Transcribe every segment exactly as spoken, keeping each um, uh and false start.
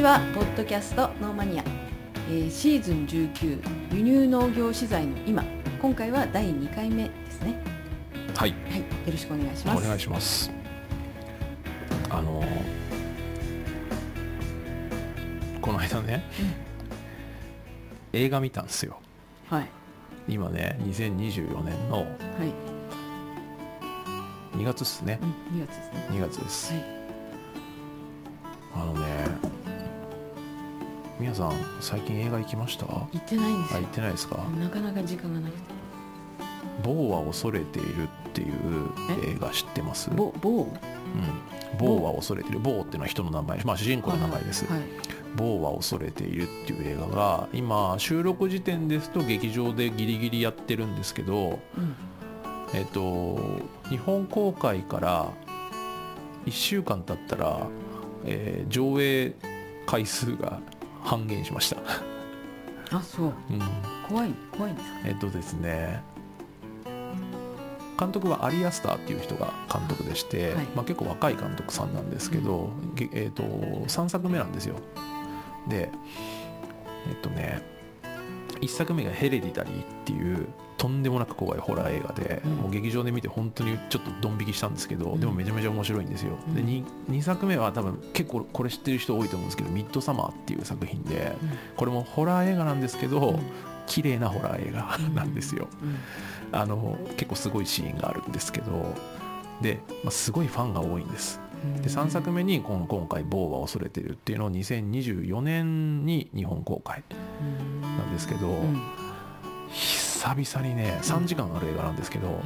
ちは。ポッドキャストノーマニア、えー、シーズンじゅうきゅう輸入農業資材の今、今回はだいにかいめですね。 はい、 はい、よろしくお願いします。 お願いします。あのこの間ね、うん、映画見たんですよ。 はい。今ねにせんにじゅうよねんのにがつですね、 うん、にがつですね。 にがつです、はい、あのね、みやさん最近映画行きました？ 行ってないんですよ。 あ、行ってないですか？ なかなか時間がなくて。 某は恐れているっていう映画知ってます？ 某某、うん、 某は恐れている。某っていうのは人の名前、まあ主人公の名前です、 はいはい。 某は恐れているっていう映画が今収録時点ですと劇場でギリギリやってるんですけど、うん、えっと日本公開からいっしゅうかん経ったら、えー、上映回数が半減しました。 あ、そう、うん、怖い怖いんですか？ えっとですね監督はアリアスターっていう人が監督でして、はい、まあ、結構若い監督さんなんですけど、うん、えー、とさんさくめなんですよ。でえっとねいっさくめがヘレディタリーっていうとんでもなく怖いホラー映画で、うん、もう劇場で見て本当にちょっとドン引きしたんですけど、うん、でもめちゃめちゃ面白いんですよ、うん、で 2, にさくめは多分結構これ知ってる人多いと思うんですけど、ミッドサマーっていう作品で、うん、これもホラー映画なんですけど、うん、綺麗なホラー映画なんですよ、うんうん、あの結構すごいシーンがあるんですけど、で、まあ、すごいファンが多いんです。でさんさくめにこの今回某は恐れているっていうのをにせんにじゅうよねんに日本公開なんですけど、うん、久々にねさんじかんある映画なんですけど、うん、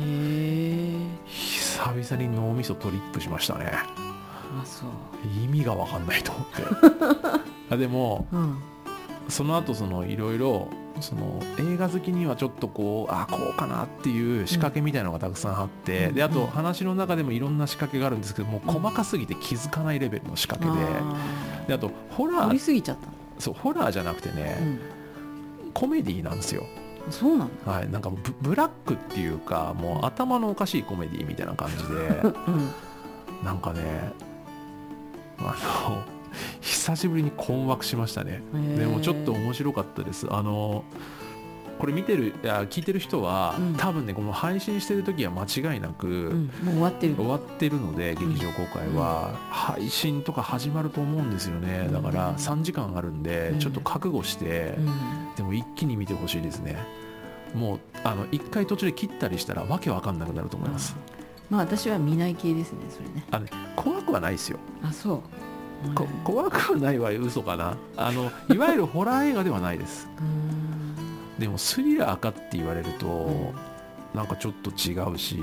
久々に脳みそトリップしましたね。 あ、そう。 意味が分かんないと思ってあでも、うん、その後そのいろいろその映画好きにはちょっとこうあこうかなっていう仕掛けみたいなのがたくさんあって、うん、であと話の中でもいろんな仕掛けがあるんですけども、細かすぎて気づかないレベルの仕掛けで、うん、であとホラー掘りすぎちゃった。 そうホラーじゃなくてね、うん、コメディなんですよ。 そうなんだ、 はい、なんか ブ, ブラックっていうかもう頭のおかしいコメディみたいな感じで、うん、なんかねあの久しぶりに困惑しましたね。でもちょっと面白かったです。あのこれ見てるいや聞いてる人は、うん、多分ねこの配信してる時は間違いなく、うん、 もう終わってる終わってるので劇場公開は、うん、配信とか始まると思うんですよね。だからさんじかんあるんで、うん、ちょっと覚悟して、うん、でも一気に見てほしいですね。もうあの一回途中で切ったりしたらわけわかんなくなると思います。 うん、まあ私は見ない系ですねそれね。 あね怖くはないですよ。 あ、そうこ怖くはないは嘘かな。あのいわゆるホラー映画ではないです。でもスリラーかって言われると、うん、なんかちょっと違うし、うん、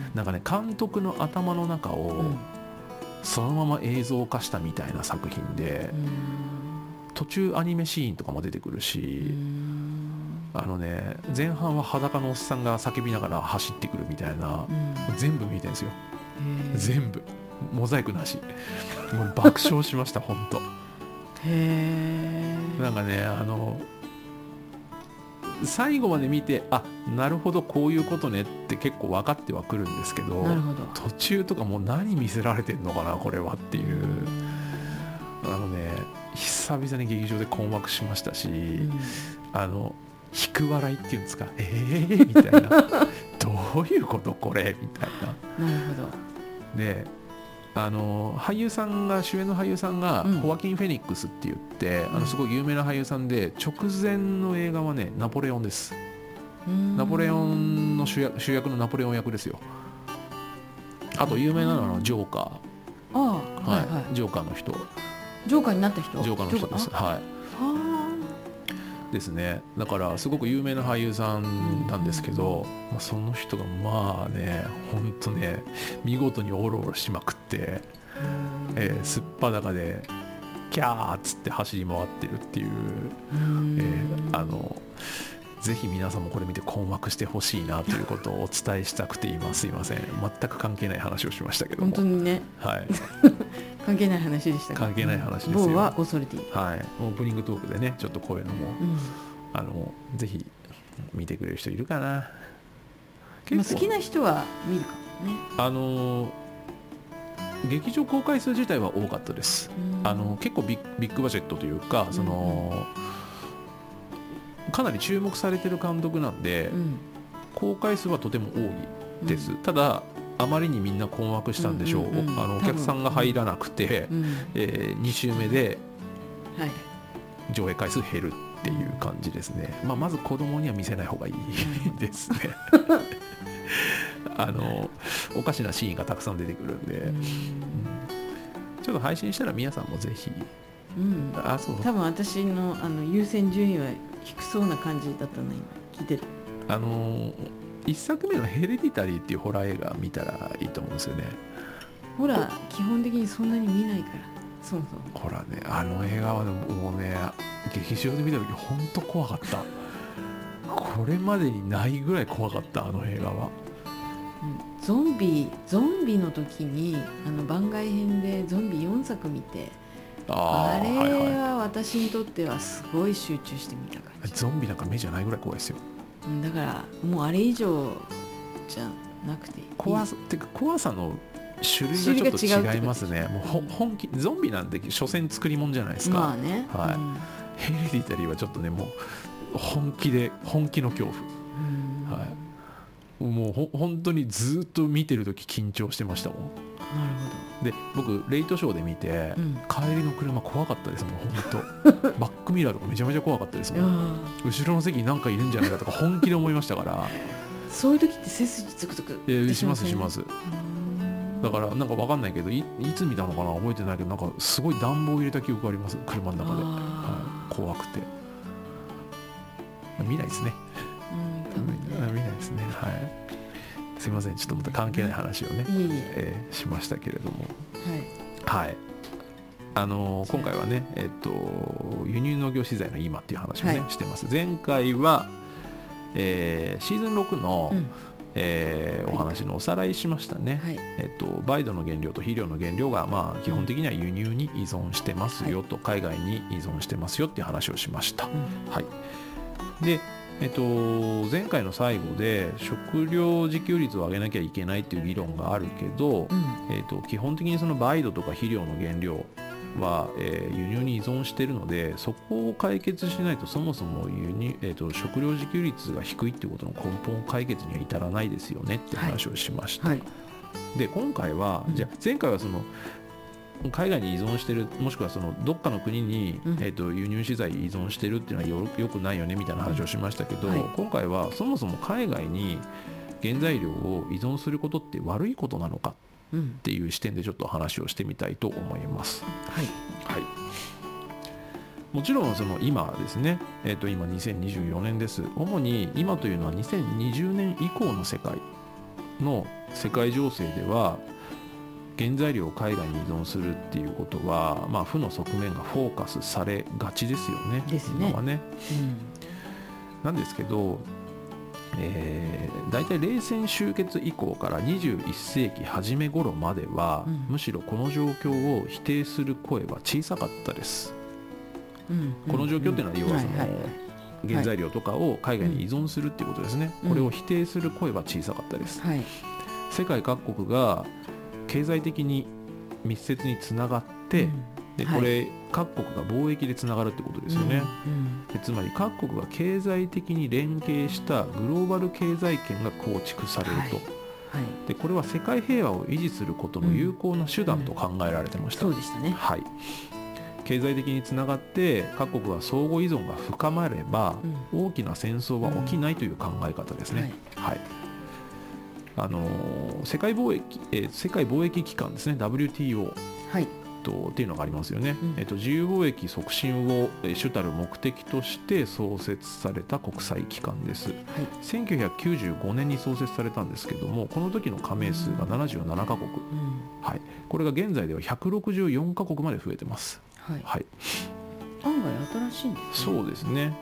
なんかね監督の頭の中をそのまま映像化したみたいな作品で、うん、途中アニメシーンとかも出てくるし、あのね前半は裸のおっさんが叫びながら走ってくるみたいな、全部見てるんですよ。全部モザイクなし。もう爆笑しました本当。 へー。 なんかねあの最後まで見てあなるほどこういうことねって結構分かってはくるんですけど、 なるほど途中とかもう何見せられてんのかなこれはっていう、あのね久々に劇場で困惑しましたし、うん、あの引く笑いっていうんですか、えーみたいなどういうことこれみたいな。なるほど。 であの俳優さんが主演の俳優さんが、うん、ホワキン・フェニックスって言って、うん、あのすごい有名な俳優さんで、直前の映画はねナポレオンです。ナポレオンの主 役, 主役のナポレオン役ですよ。あと有名なのはジョーカー。ああ、はいはいはい、ジョーカーの人。 ジョーカーになった人。 ジョーカーの人です。はい。ですね。だからすごく有名な俳優さんなんですけど、まあ、その人がまあね本当ね見事にオロオロしまくって、えー、すっぱだかでキャーっつって走り回ってるっていう、えー、あのぜひ皆さんもこれ見て困惑してほしいなということをお伝えしたくて今すいません全く関係ない話をしましたけども、 本当にね、 はい、 関係ない話でしたか。 関係ない話ですよ。 某は恐れている。 はい、オープニングトークでねちょっとこういうのも、うん、あのぜひ見てくれる人いるかな。 まあ、好きな人は見るかもね。 あの劇場公開数自体は多かったです。あの結構ビッ、ビッグバジェットというか、その、うん、かなり注目されてる監督なんで、うん、公開数はとても多いです、うん、ただあまりにみんな困惑したんでしょう、うんうんうん、あのお客さんが入らなくて、うんえー、に週目で上映回数減るっていう感じですね、まあ、まず子供には見せない方がいいですねあのおかしなシーンがたくさん出てくるんで、うん、ちょっと配信したら皆さんもぜひ、 うん、あそう多分私 の, あの優先順位は低そうな感じだったの今聞いてる。 あのいっさくめのヘレディタリーっていうホラー映画見たらいいと思うんですよね。 ホラー基本的にそんなに見ないからそうそうホラーね、あの映画はでももうね劇場で見た時本当怖かった。これまでにないぐらい怖かったあの映画は、 うん、ゾンビゾンビの時にあの番外編でゾンビよんさく見て あ, あれは私にとってはすごい集中して見た感じ、はいはい、 ゾンビなんか目じゃないぐらい怖いですよ。 だからもうあれ以上じゃなくていい。 怖さってか怖さの種類がちょっと違いますね。もうほ本気ゾンビなんて所詮作り物じゃないですか。 まあね、 はい、うん、ヘレディタリーはちょっとねもう本気で本気の恐怖、うん、はい、もうほ本当にずっと見てる時緊張してましたもん。なるほど。で僕レイトショーで見て、うん、帰りの車怖かったですもん本当バックミラーとかめちゃめちゃ怖かったですもん後ろの席に何かいるんじゃないかとか本気で思いましたからそういう時って背筋つくつくえしますします。だからなんか分かんないけど い, いつ見たのかな覚えてないけどなんかすごい暖房入れた記憶あります車の中で、はい、怖くて見ないですね、うん、見ないですね。はい、すいませんちょっとまた関係ない話をね、うんえー、しましたけれども、はい、はい、あのー、今回はね、えっと、輸入農業資材の今っていう話をね、はい、してます。前回は、えー、シーズンろくの、うんえー、お話のおさらいしましたね、はいえっと、梅土の原料と肥料の原料が、まあ、基本的には輸入に依存してますよと、はい、海外に依存してますよっていう話をしました、うんはい、でえっと、前回の最後で食料自給率を上げなきゃいけないっていう議論があるけど、うんえっと、基本的にその梅土とか肥料の原料は、えー、輸入に依存しているのでそこを解決しないとそもそも輸入、えーと、食料自給率が低いっていうことの根本解決には至らないですよねって話をしました、はいはい、で今回は、うん、じゃあ前回はその海外に依存してるもしくはそのどっかの国に、うんえー、と輸入資材依存してるっていうのは よ, よくないよねみたいな話をしましたけど、はい、今回はそもそも海外に原材料を依存することって悪いことなのかっていう視点でちょっと話をしてみたいと思います、はいはい、もちろんその今ですね、えー、と今にせんにじゅうよねんです。主に今というのはにせんにじゅうねん以降の世界の世界情勢では原材料を海外に依存するっていうことは、まあ、負の側面がフォーカスされがちですよね。 ですね。 今はね、うん、なんですけど、えー、大体冷戦終結以降からにじゅういっせいき初め頃までは、うん、むしろこの状況を否定する声は小さかったです、うん、この状況っていうのは要はその、はいはい、原材料とかを海外に依存するっていうことですね、うん、これを否定する声は小さかったです、はい、世界各国が経済的に密接につながって、うん、でこれ、はい、各国が貿易でつながるってことですよね、うんうん、でつまり各国が経済的に連携したグローバル経済圏が構築されると、はいはい、でこれは世界平和を維持することの有効な手段と考えられてました、 うんうん、そうでしたね、 はい、経済的につながって各国は相互依存が深まれば、うん、大きな戦争は起きないという考え方ですね、うんはいはい、あのー、世界貿易、えー、世界貿易機関ですね ダブリューティーオー、はいとっていうのがありますよね、うんえっと、自由貿易促進を主たる目的として創設された国際機関です、はい、せんきゅうひゃくきゅうじゅうごねんに創設されたんですけどもこの時の加盟数がななじゅうななかこく、うんはい、これが現在ではひゃくろくじゅうよんかこくまで増えてます、はいはい、 案外新しいんですね。そうですね。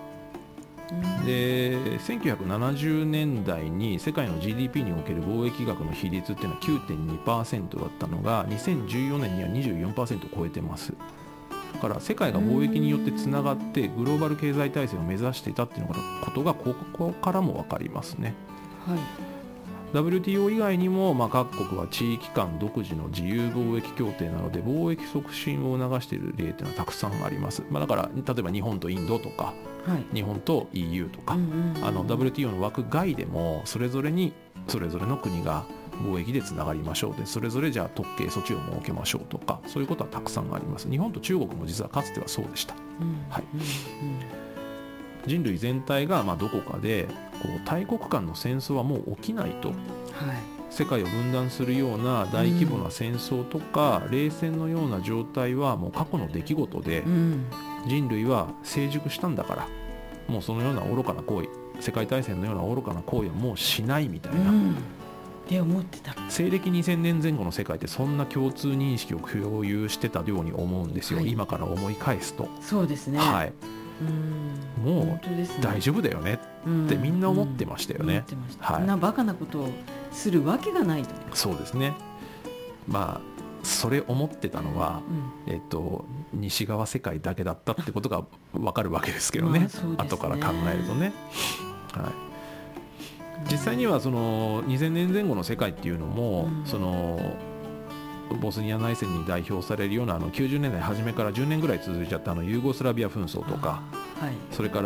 でせんきゅうひゃくななじゅうねんだいに世界の ジーディーピー における貿易額の比率っていうのは きゅうてんにパーセント だったのがにせんじゅうよねんには にじゅうよんパーセント を超えてます。だから世界が貿易によってつながってグローバル経済体制を目指していたっていうことがここからも分かりますね、はい、 ダブリューティーオー 以外にも、まあ、各国は地域間独自の自由貿易協定なので貿易促進を促している例というのはたくさんあります、まあ、だから例えば日本とインドとか、はい、日本と イーユー とか、うんうんうん、あの ダブリューティーオー の枠外でもそれぞれにそれぞれの国が貿易でつながりましょうで、それぞれじゃあ特刑措置を設けましょうとか、そういうことはたくさんあります。日本と中国も実はかつてはそうでした、うんはいうんうん、人類全体がまあどこかでこう大国間の戦争はもう起きないと、はい、世界を分断するような大規模な戦争とか、うん、冷戦のような状態はもう過去の出来事で、うん、人類は成熟したんだからもうそのような愚かな行為、世界大戦のような愚かな行為はもうしないみたいな、うんって思ってた。 西暦にせんねんぜん後の世界ってそんな共通認識を共有してたように思うんですよ、はい、今から思い返すと。 そうですね、 はい、うんもう大丈夫だよねってみんな思ってましたよね、 うんうん、はい、そんなバカなことをするわけがないと。 そうですね。まあそれ思ってたのは、うんえっと、西側世界だけだったってことが分かるわけですけど ね, まあそうですね後から考えるとね、はい実際にはそのにせんねんぜん後の世界っていうのも、うん、そのボスニア内戦に代表されるようなあのきゅうじゅうねんだい初めからじゅうねんぐらい続いちゃったあのユーゴスラビア紛争とか、はい、それから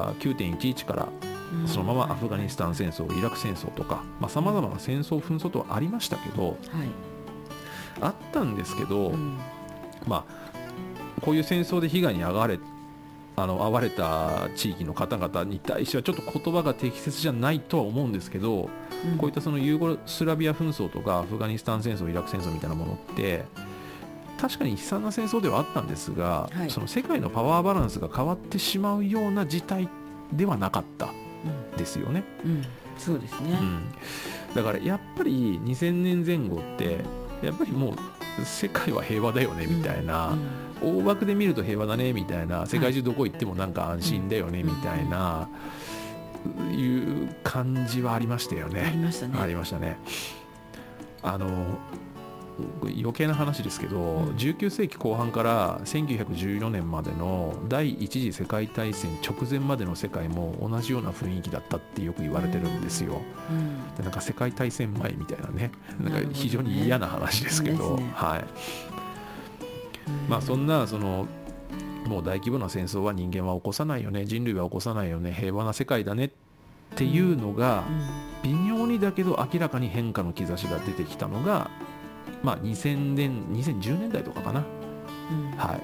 きゅうてんいちいち からそのままアフガニスタン戦争、イラク戦争とかさまざ、まな戦争紛争とはありましたけど、はい、あったんですけど、うん、まあこういう戦争で被害に遭われあの遭われた地域の方々に対してはちょっと言葉が適切じゃないとは思うんですけど、うん、こういったそのユーゴスラビア紛争とかアフガニスタン戦争、イラク戦争みたいなものって確かに悲惨な戦争ではあったんですが、はい、その世界のパワーバランスが変わってしまうような事態ではなかったですよね、 うんうん、そうですね、うん、 だからやっぱりにせんねんぜん後ってやっぱりもう世界は平和だよねみたいな、うんうん、大枠で見ると平和だねみたいな、世界中どこ行ってもなんか安心だよねみたいな、うん、いう感じはありましたよね。 ありましたね。 ありましたね。あの余計な話ですけど、うん、じゅうきゅうせいきこう半からせんきゅうひゃくじゅうよねんまでの第一次世界大戦直前までの世界も同じような雰囲気だったってよく言われてるんですよ、うん、でなんか世界大戦前みたいなね、なんか非常に嫌な話ですけど、ね、はい、まあそんなそのもう大規模な戦争は人間は起こさないよね、人類は起こさないよね、平和な世界だねっていうのが微妙にだけど明らかに変化の兆しが出てきたのがまあ、にせんねん、にせんじゅうねんだいとかかな、うんはい、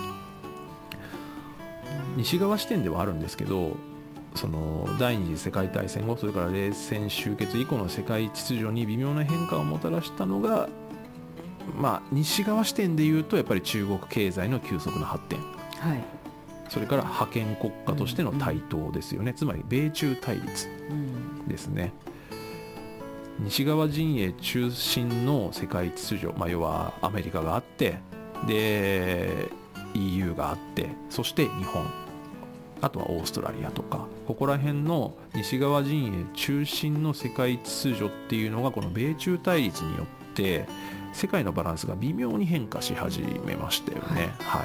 西側視点ではあるんですけど、その第二次世界大戦後、それから冷戦終結以降の世界秩序に微妙な変化をもたらしたのが、まあ、西側視点でいうとやっぱり中国経済の急速な発展、はい、それから覇権国家としての台頭ですよね、うんうん、つまり米中対立ですね、うん、西側陣営中心の世界秩序、まあ、要はアメリカがあってで イーユー があってそして日本、あとはオーストラリアとかここら辺の西側陣営中心の世界秩序っていうのがこの米中対立によって世界のバランスが微妙に変化し始めましたよね、はいはい、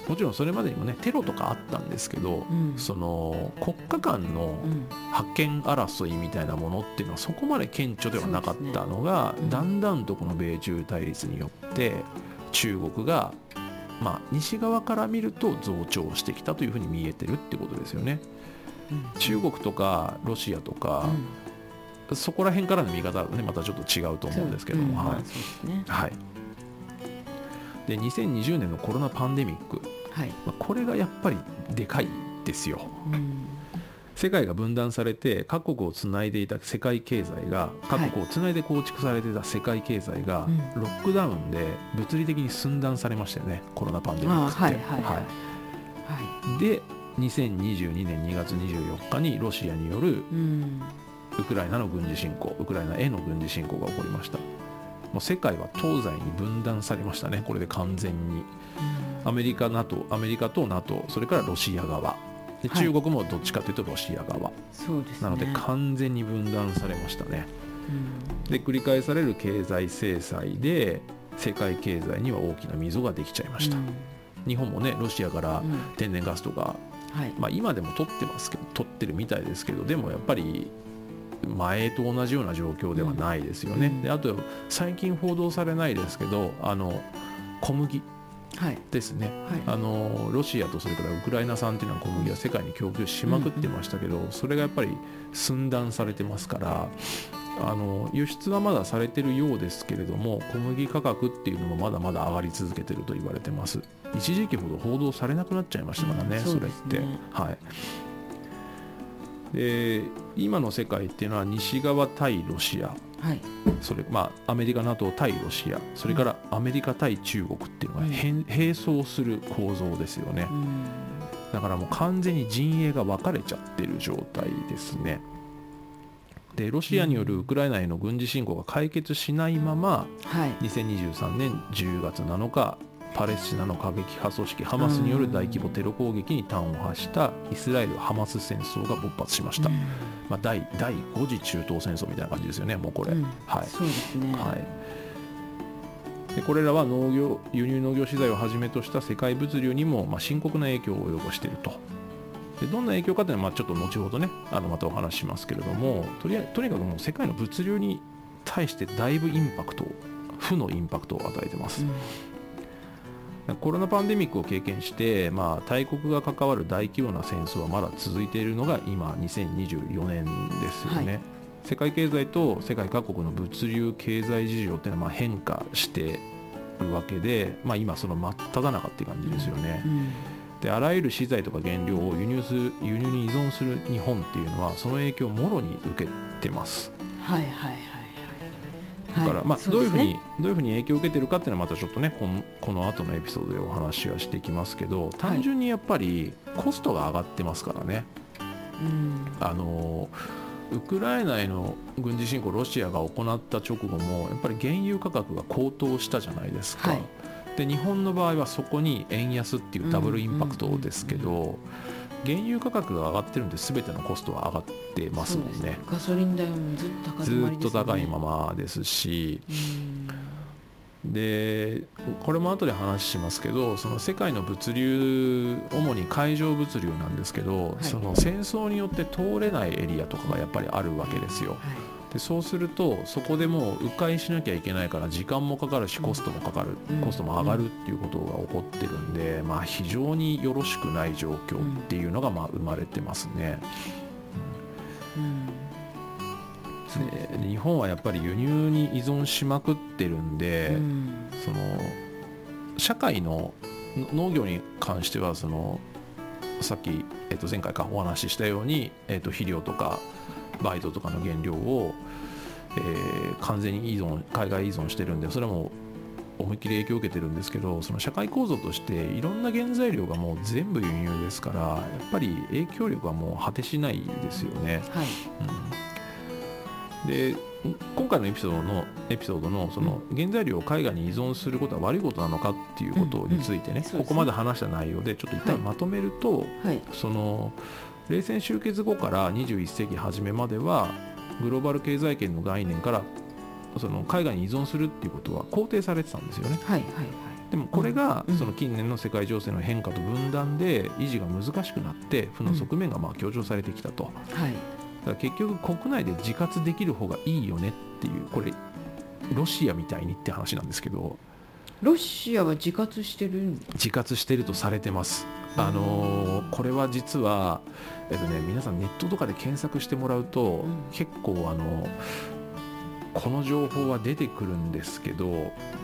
もちろんそれまでにもねテロとかあったんですけど、うん、その国家間の覇権争いみたいなものっていうのはそこまで顕著ではなかったのが、ねうん、だんだんとこの米中対立によって中国がまあ、西側から見ると増長してきたというふうに見えてるってことですよね、うん、中国とかロシアとか、うん、そこら辺からの見方は、ね、またちょっと違うと思うんですけども、はいはい、でにせんにじゅうねんのコロナパンデミック、はいまあ、これがやっぱりでかいですよ、うん世界が分断されて各国をつないでいた世界経済が各国をつないで構築されていた世界経済がロックダウンで物理的に寸断されましたよね、コロナパンデミックって、はいはいはいはい、でにせんにじゅうにねんにがつにじゅうよっかにロシアによるウクライナの軍事侵攻、ウクライナへの軍事侵攻が起こりました。もう世界は東西に分断されましたね、これで完全に。アメリカ、NATO、アメリカと NATO、それからロシア側で中国もどっちかというとロシア側、はいそうですね、なので完全に分断されましたね、うん、で繰り返される経済制裁で世界経済には大きな溝ができちゃいました、うん、日本もねロシアから天然ガスとか、うんはいまあ、今でも取ってますけど取ってるみたいですけど、でもやっぱり前と同じような状況ではないですよね、うん、であと最近報道されないですけどあの小麦ですね、はいはい、あのロシアとそれからウクライナ産っていうのは小麦は世界に供給しまくってましたけど、うんうん、それがやっぱり寸断されてますからあの輸出はまだされてるようですけれども小麦価格っていうのもまだまだ上がり続けてると言われてます。一時期ほど報道されなくなっちゃいましたからね、うん、それって、はい、で今の世界っていうのは西側対ロシア、はい、それまあアメリカ NATO 対ロシアそれからアメリカ対中国っていうのが並走する構造ですよね、うん、だからもう完全に陣営が分かれちゃってる状態ですね。でロシアによるウクライナへの軍事侵攻が解決しないまま、はい、にせんにじゅうさんねんじゅうがつなのかパレスチナの過激派組織ハマスによる大規模テロ攻撃に端を発したイスラエル・ハマス戦争が勃発しました、うんまあ、第, 第ご次中東戦争みたいな感じですよねもうこれ、うんはい、 そうですね、 はい、でこれらは農業輸入農業資材をはじめとした世界物流にもまあ深刻な影響を及ぼしていると。でどんな影響かというのはまあちょっと後ほどねあのまたお話ししますけれどもとりあえとにかくもう世界の物流に対してだいぶインパクト負のインパクトを与えてます、うん、コロナパンデミックを経験して、まあ、大国が関わる大規模な戦争はまだ続いているのが今にせんにじゅうよねんですよね、はい、世界経済と世界各国の物流経済事情っていうのはまあ変化しているわけで、まあ、今その真っ只中っていう感じですよね、うんであらゆる資材とか原料を輸入する輸入に依存する日本っていうのはその影響をもろに受けてます。 はいはいはいはい。だからまあどういうふうにどういうふうに影響を受けてるかっていうのはまたちょっとねこのこの後のエピソードでお話はしていきますけど単純にやっぱりコストが上がってますからね。うん、あのウクライナへの軍事侵攻ロシアが行った直後もやっぱり原油価格が高騰したじゃないですか。はいで日本の場合はそこに円安っていうダブルインパクトですけど原油価格が上がってるんで全てのコストは上がってますもんね。 ガソリン代もずっと高止まりですね。 ずっと高いままですしでこれも後で話しますけどその世界の物流主に海上物流なんですけど、はい、その戦争によって通れないエリアとかがやっぱりあるわけですよ、はいでそうするとそこでもう迂回しなきゃいけないから時間もかかるしコストもかかる、うん、コストも上がるっていうことが起こってるんで、まあ、非常によろしくない状況っていうのがまあ生まれてますね、うんうん、で日本はやっぱり輸入に依存しまくってるんで、うん、その社会の農業に関してはそのさっき、えっと、前回かお話ししたように、えっと、肥料とかバイトとかの原料を、えー、完全に依存海外依存してるんでそれはもう思いっきり影響を受けてるんですけどその社会構造としていろんな原材料がもう全部輸入ですからやっぱり影響力はもう果てしないですよね、はいうん、で今回のエピソードのエピソードのその原材料を海外に依存することは悪いことなのかっていうことについてね、うんうん、ここまで話した内容でちょっと一旦まとめると、はいはい、その冷戦終結後からにじゅういっせいき初めまではグローバル経済圏の概念からその海外に依存するっていうことは肯定されてたんですよね、はいはいはい、でもこれがその近年の世界情勢の変化と分断で維持が難しくなって負の側面がまあ強調されてきたと、うんはい、だから結局国内で自活できる方がいいよねっていうこれロシアみたいにって話なんですけどロシアは自活してるん自活してるとされてます。あのー、これは実は、えっとね、皆さんネットとかで検索してもらうと、うん、結構あのこの情報は出てくるんですけど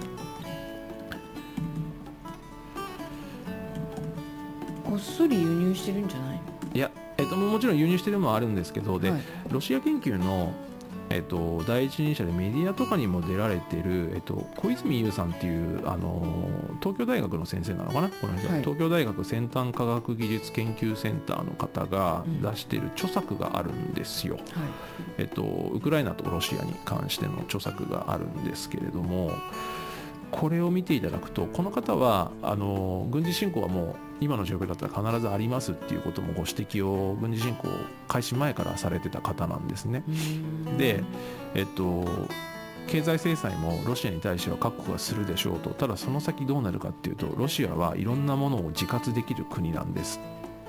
こっそり輸入してるんじゃない？ いや、えっと、もちろん輸入してるのもあるんですけどで、はい、ロシア研究のえっと、第一人者でメディアとかにも出られてる、えっと、小泉悠さんっていうあの東京大学の先生なのかなこの人、はい、東京大学先端科学技術研究センターの方が出している著作があるんですよ、うんはいえっと、ウクライナとロシアに関しての著作があるんですけれどもこれを見ていただくとこの方はあの軍事侵攻はもう今の状況だったら必ずありますっていうこともご指摘を軍事侵攻開始前からされてた方なんですね。で、えっと、経済制裁もロシアに対しては各国がするでしょうとただその先どうなるかっていうとロシアはいろんなものを自活できる国なんです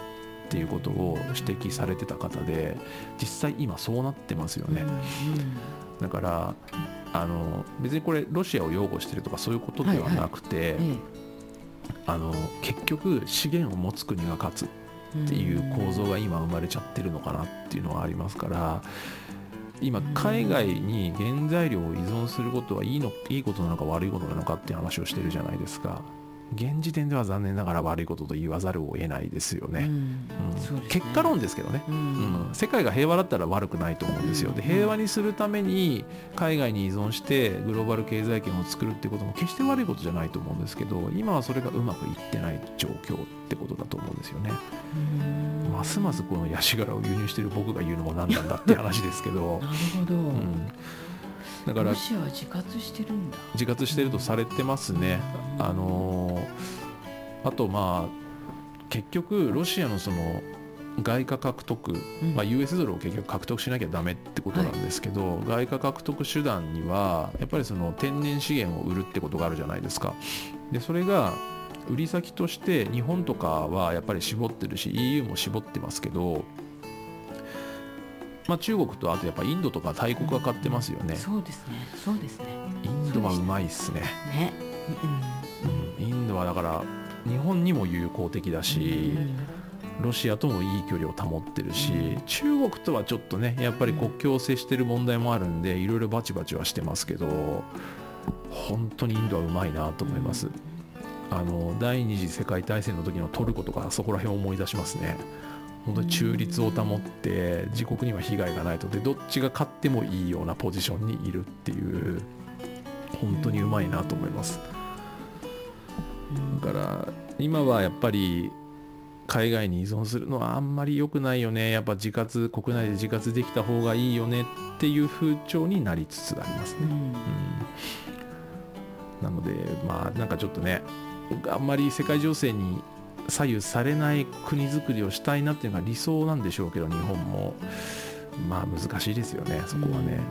っていうことを指摘されてた方で、実際今そうなってますよね。だからあの別にこれロシアを擁護してるとかそういうことではなくて、はいはい、あの結局資源を持つ国が勝つっていう構造が今生まれちゃってるのかなっていうのはありますから、今海外に原材料を依存することはいいの、いいことなのか悪いことなのかっていう話をしてるじゃないですか。現時点では残念ながら悪いことと言わざるを得ないですよね。うんうん、結果論ですけどね、うんうん、世界が平和だったら悪くないと思うんですよ。で、平和にするために海外に依存してグローバル経済圏を作るっていうことも決して悪いことじゃないと思うんですけど、今はそれがうまくいってない状況ってことだと思うんですよね。ますますこのヤシ殻を輸入してる僕が言うのも何なんだって話ですけどなるほど、うん、 だからロシアは自活してるんだ。 自活してるとされてますね。あのー、あとまあ結局ロシアのその外貨獲得、うんまあ、ユーエス ドルを結局獲得しなきゃダメってことなんですけど、はい、外貨獲得手段にはやっぱりその天然資源を売るってことがあるじゃないですか。でそれが売り先として日本とかはやっぱり絞ってるし イーユー も絞ってますけど、まあ、中国とあとやっぱインドとか大国が買ってますよね、うん、 そうですねそうですね。 インドはうまいっすね。 ね、 うん、インドはだから日本にも友好的だし、うん、ロシアともいい距離を保ってるし、うん、中国とはちょっとねやっぱり国境を接してる問題もあるんでいろいろバチバチはしてますけど、本当にインドはうまいなと思います、うん、あの第二次世界大戦の時のトルコとかそこら辺を思い出しますね。本当に中立を保って自国には被害がないと、でどっちが勝ってもいいようなポジションにいるっていう本当にうまいなと思います。だから今はやっぱり海外に依存するのはあんまり良くないよね、やっぱ自活国内で自活できた方がいいよねっていう風潮になりつつありますね、うんうん、なのでまあなんかちょっとねあんまり世界情勢に左右されない国づくりをしたいなっていうのが理想なんでしょうけど、日本もまあ難しいですよねそこはね、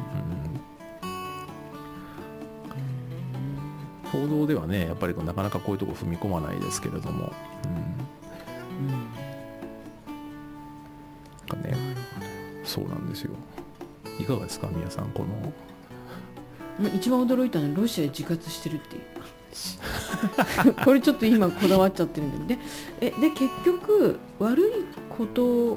うん、報道ではねやっぱりなかなかこういうとこ踏み込まないですけれども、うんうんね、そうなんですよ。いかがですか宮さん。この一番驚いたのはロシアで自活してるっていうこれちょっと今こだわっちゃってるんで、でえで結局悪いこと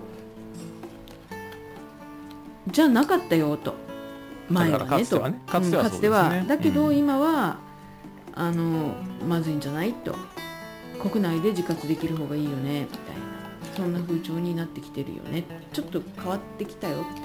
じゃなかったよと、前はねかつてはねと、かつてはそうですね、うん、かつてはだけど今は、うん、あのまずいんじゃないと、国内で自活できる方がいいよねみたいな、そんな風潮になってきてるよね、ちょっと変わってきたよっていう、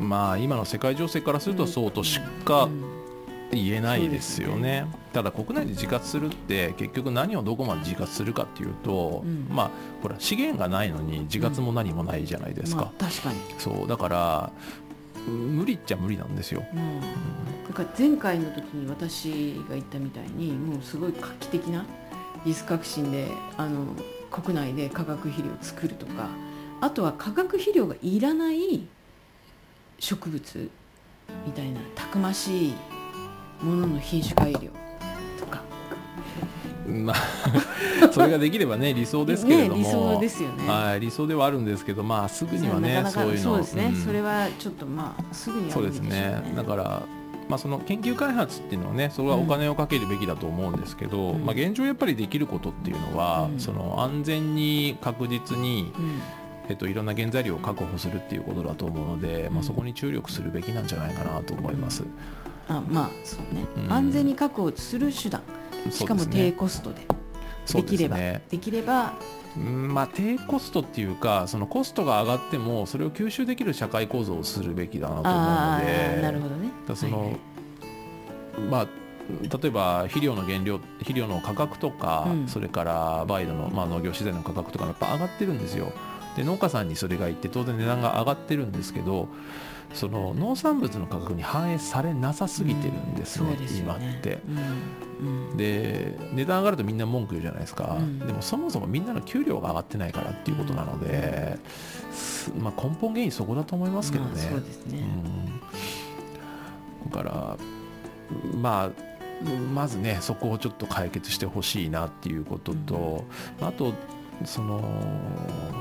まあ今の世界情勢からするとそうとしか、うんうん言えないですよ ね, ねただ国内で自活するって結局何をどこまで自活するかっていうと、うん、まあほら資源がないのに自活も何もないじゃないですか、うんまあ、確かにそうだから無理っちゃ無理なんですよ、うん、 だから前回の時に私が言ったみたいにもうすごい画期的な技術革新であの国内で化学肥料を作るとか、あとは化学肥料がいらない植物みたいなたくましいものの品種改良とかまあそれができればね理想ですけれども、 ね、理想ですよね。 はい、理想ではあるんですけど、まあすぐにはねなかなかそういうのそうですね、 うん、 それはちょっとまあすぐには無理でしょうね。 そうですね。だからまあその研究開発っていうのはねそれはお金をかけるべきだと思うんですけど、うんまあ、現状やっぱりできることっていうのは、うん、その安全に確実に、うんえっと、いろんな原材料を確保するっていうことだと思うので、まあ、そこに注力するべきなんじゃないかなと思います。 あまあそうね、うん、安全に確保する手段、しかも低コストでできれば、ね、できれば、 うんまあ、低コストっていうかそのコストが上がってもそれを吸収できる社会構造をするべきだなと思うので、 なるほどね。 だその、はいはいまあ例えば肥料の原料肥料の価格とか、うん、それからバイオの、まあ、農業資材の価格とかやっぱ上がってるんですよ。で農家さんにそれがいって当然値段が上がってるんですけど、その農産物の価格に反映されなさすぎてるんですね、うん、ですよね今って、うんうん、で値段上がるとみんな文句言うじゃないですか、うん、でもそもそもみんなの給料が上がってないからっていうことなので、うんまあ、根本原因そこだと思いますけどね、まあ、そうですね、うん、だからまあまずねそこをちょっと解決してほしいなっていうことと、うん、あとその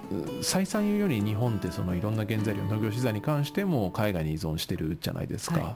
再三言うように日本ってそのいろんな原材料農業資材に関しても海外に依存してるじゃないですか、はいはい、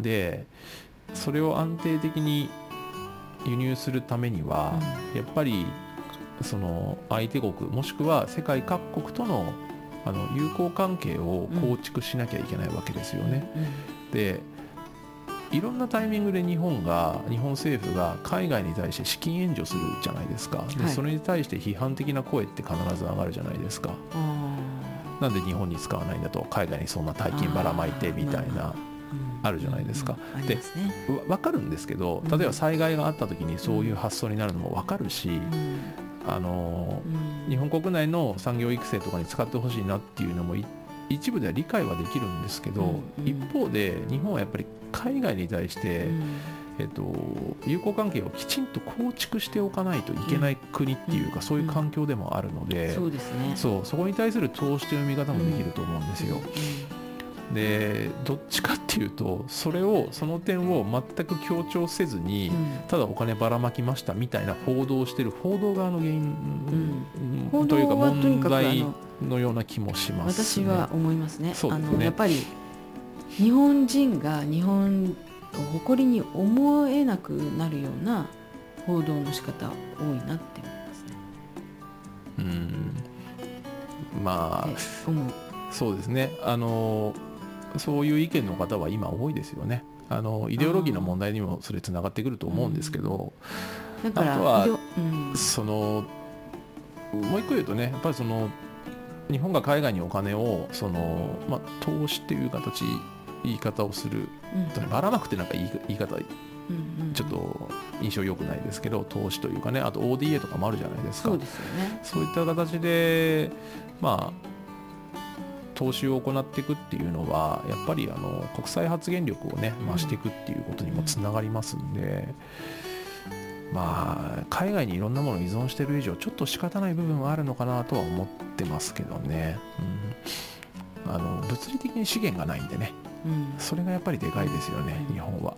でそれを安定的に輸入するためには、うん、やっぱりその相手国もしくは世界各国とのあの友好関係を構築しなきゃいけないわけですよね、うんうん、でいろんなタイミングで日本が日本政府が海外に対して資金援助するじゃないですか。で、はい、それに対して批判的な声って必ず上がるじゃないですか。なんで日本に使わないんだと、海外にそんな大金ばらまいてみたいなあるじゃないですか。で、分かるんですけど、例えば災害があった時にそういう発想になるのも分かるし、あの日本国内の産業育成とかに使ってほしいなっていうのも一部では理解はできるんですけど、一方で日本はやっぱり海外に対して、うんえっと、友好関係をきちんと構築しておかないといけない国っていうか、うん、そういう環境でもあるので、うん、そうですね、そうそこに対する投資という見方もできると思うんですよ、うん、でどっちかっていうとそれをその点を全く強調せずに、うん、ただお金ばらまきましたみたいな報道をしている報道側の原因、うん、というか問題のような気もします、 ね、私は思いますね。そうですね、あのやっぱり日本人が日本を誇りに思えなくなるような報道の仕方多いなって思いますね。 うんまあ思うそうですね、あのそういう意見の方は今多いですよね。あのイデオロギーの問題にもそれつながってくると思うんですけど、うん、だからあとは、うん、そのもう一個言うとね、やっぱりその日本が海外にお金をその、まあ、投資っていう形言い方をする、うん、ばらまくってなんか言い、言い方、うんうん、ちょっと印象良くないですけど、投資というかね、あと オーディーエー とかもあるじゃないですか。そうですよね。そういった形でまあ投資を行っていくっていうのはやっぱりあの国際発言力をね増していくっていうことにもつながりますんで、うん、まあ海外にいろんなものを依存している以上ちょっと仕方ない部分はあるのかなとは思ってますけどね、うん、あの物理的に資源がないんでね、うん、それがやっぱりでかいですよね、うん、日本は、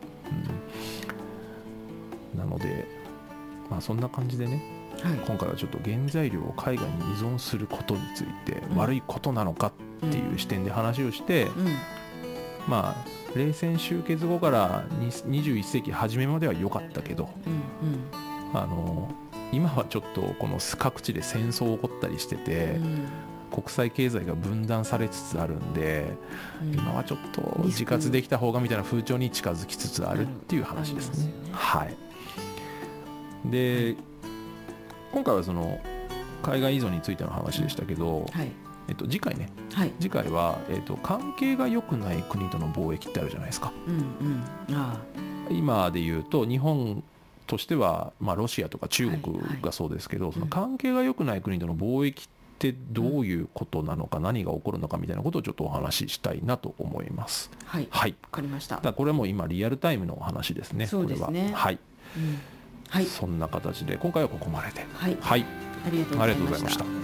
うん、なのでまあそんな感じでね、はい、今回はちょっと原材料を海外に依存することについて悪いことなのかっていう視点で話をして、うん、まあ冷戦終結後からにじゅういっせいき初めまでは良かったけど、うんうん、あの今はちょっとこの各地で戦争起こったりしてて、うん、国際経済が分断されつつあるんで、うん、今はちょっと自活できた方がみたいな風潮に近づきつつあるっていう話ですね。はい。で、はい、今回はその海外依存についての話でしたけど、はい、えっと、次回ね、はい、次回は、えっと、関係が良くない国との貿易ってあるじゃないですか、うんうん、あ今で言うと日本としては、まあ、ロシアとか中国がそうですけど、はいはい、その関係が良くない国との貿易ってどういうことなのか、うん、何が起こるのかみたいなことをちょっとお話ししたいなと思います。はい、はい、分かりました。だからこれも今リアルタイムのお話ですね。そうですね、これは、はい、うん、はい、そんな形で今回はここまでで、はい、はい、ありがとうございました。